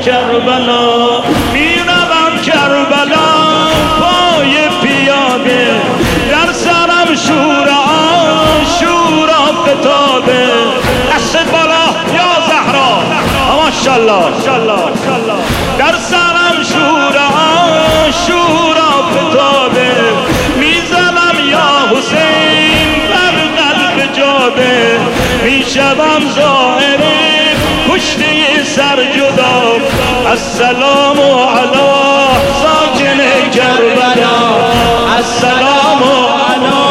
کربلا، میروم کربلا پای پیاده، در سرم شور عاشورا فتاده. دست بالا یا زهرا، ماشاءالله، در سرم شور عاشورا فتاده، میزنم یا حسین بر قلب جاده، میشوم ظاهر پشته سر جدا. السلام علی ساکن کربلا، السلام علی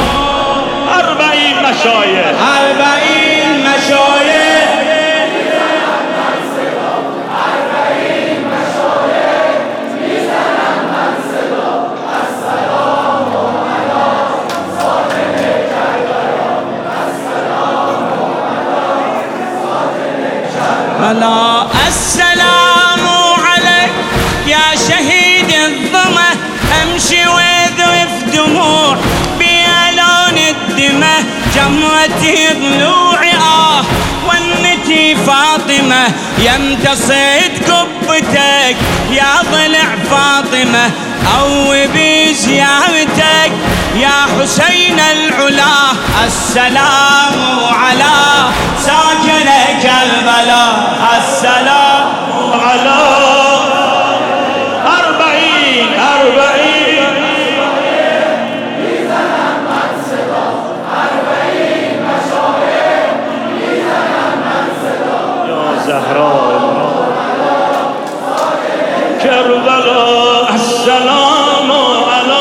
40 مشایخ، 40 مشایخ. السلام عليك يا شهيد الظما، امشي واذرف دموع بألون الدماء، جمرتي ضلوعي ونتي فاطمة، يمتصد كبتك يا ضلع فاطمة، أو بزيارتك يا حسين العلا. السلام على ساكن كربلاء، السلام على 40 زهرا کربلا. السلام علی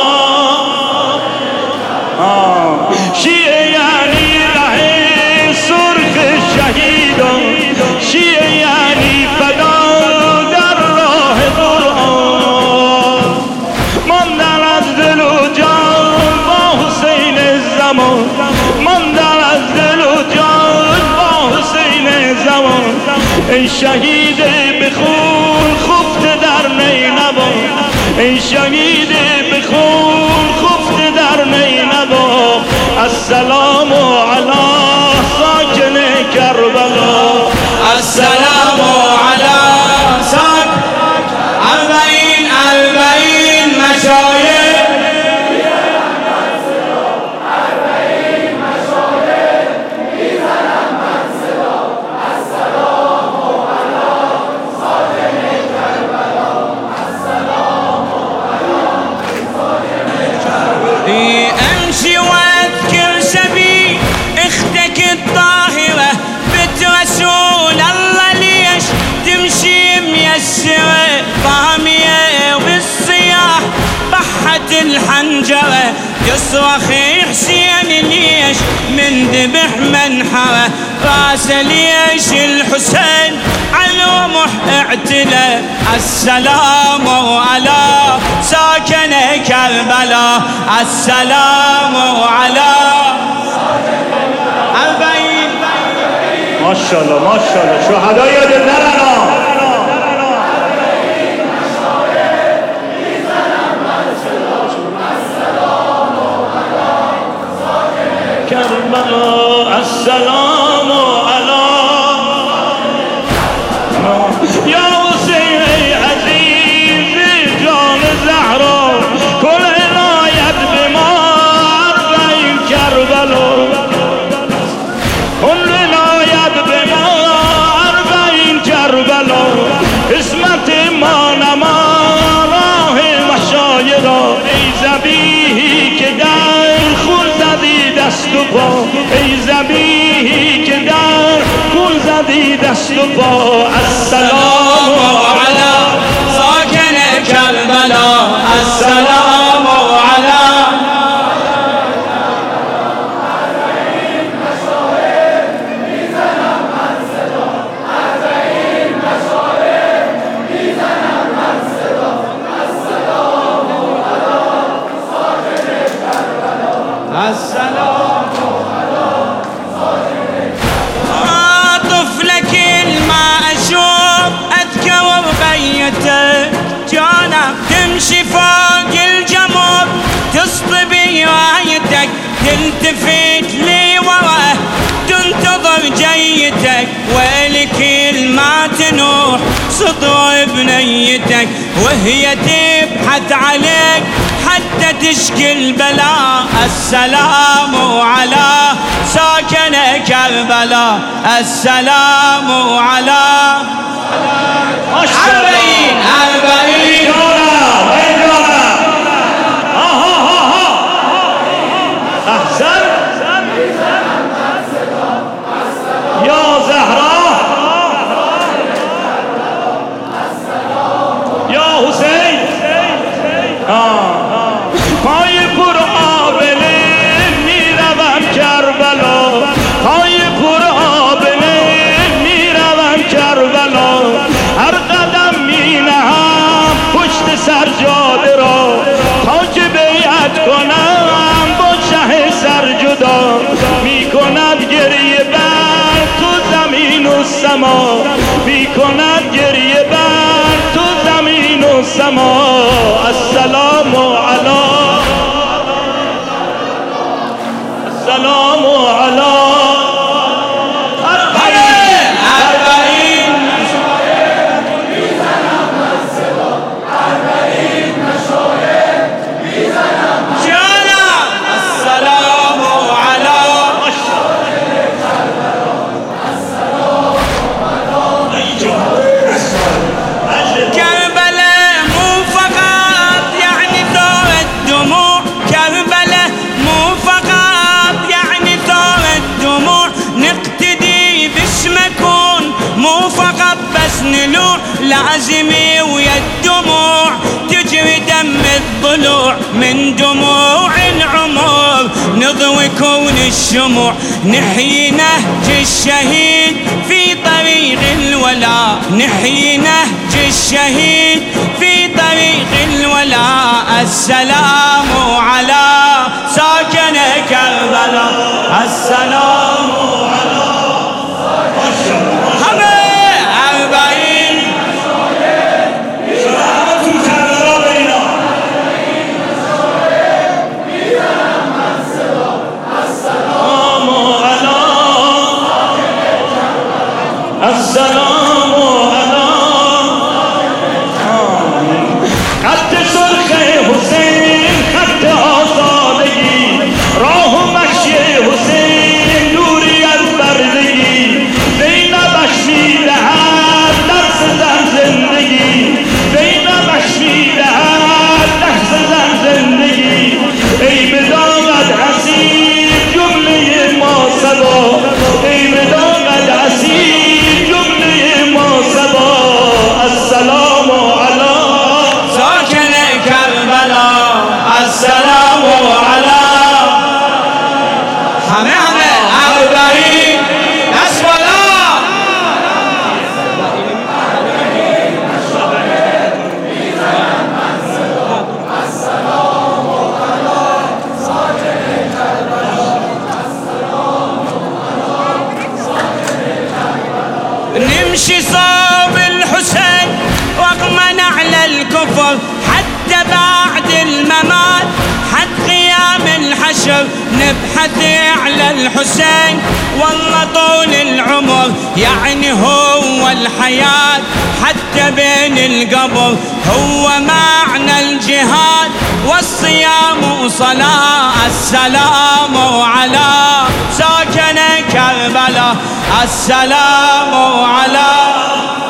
شیعه یعنی ره سرخ شهیدان، شیعه یعنی فدا در راه قرآن، ماندن از دل و جان با حسین زمان، ماندن از دل و جان با حسین زمان. ای شهید بخون خفته در نینوا، ای شهید بخون خفته در نینوا. السلام علی ساکن کربلا، السلام على ساكن 40 مشایخ. امشي واذكر سبي اختك الطاهرة، بنت رسول الله ليش تمشي ميسرة، طامية وبالصياح بحت الحنجرة، يصرخ حسين ليش من ذبح منحرة، راسه ليش الحسين على رمح اعتلى. السلام على ساكن كربلاء، السلام على 40. ماشاءالله ماشاءالله شهدا یاد نرنا. کربلا السلام علی یا حسین ای عزیز جان زهرا، کل عنایت به ما 40 کربلا، کل عنایت به ما 40 کربلا. اسمت ما نما راه مشایخ، ای ذبیحی که در خون زدی دست و پا، ای ذبیحی که در خون زدی دست و پا. السلام على ساكن كربلاء، السلام على السلام طفلك الماء اشوف اذكر بيته، جانا تمشي فوق الجمر تصطبي رايتك، تلتفت لي وراه تنتظر جيتك، ولكل ما تنوح صدر بنيتك وهي تبحث عليك حتى تشكي البلاء. السلام على ساكن كربلاء، السلام على 40 أحسن يا زهراء يا حسين. پای پر آبله میروم کربلا، پای پر آبله میروم کربلا. هر قدم مینهم پشت سر جاده را تا که بیعت کنم با شه سر جدا. میکند گریه بر تو زمین و سما، میکند گریه بر تو زمین و سما. السلام علی السلام علی 40 مو فقط بس نلوع لازمي ويا الدموع تجري دم الضلوع من دموع العمر نضوي كون الشموع نحيي نهج الشهيد في طريق الولاء نحيي نهج الشهيد في طريق الولاء السلام على ساكن كربلاء السلام على السلام على خط سرخ حسین خط آزادگی راه مشی حسین نوری از بردگی زینبش میدهد درس زن زندگی زینبش میدهد درس زن زندگی ای بداغت اسیر جمله ما صدا ای بداغت اسیر السلام على ساكن كربلاء السلام على همه 40 نسبلا نمشي صوب الحسين رغم على الكفر حتى بعد الممات حتى قيام الحشر نبحث على الحسين والله طول العمر يعني هو الحياة حتى بين القبر هو معنى الجهاد والصيام وصلاة السلام على ساكن كربلاء السلام على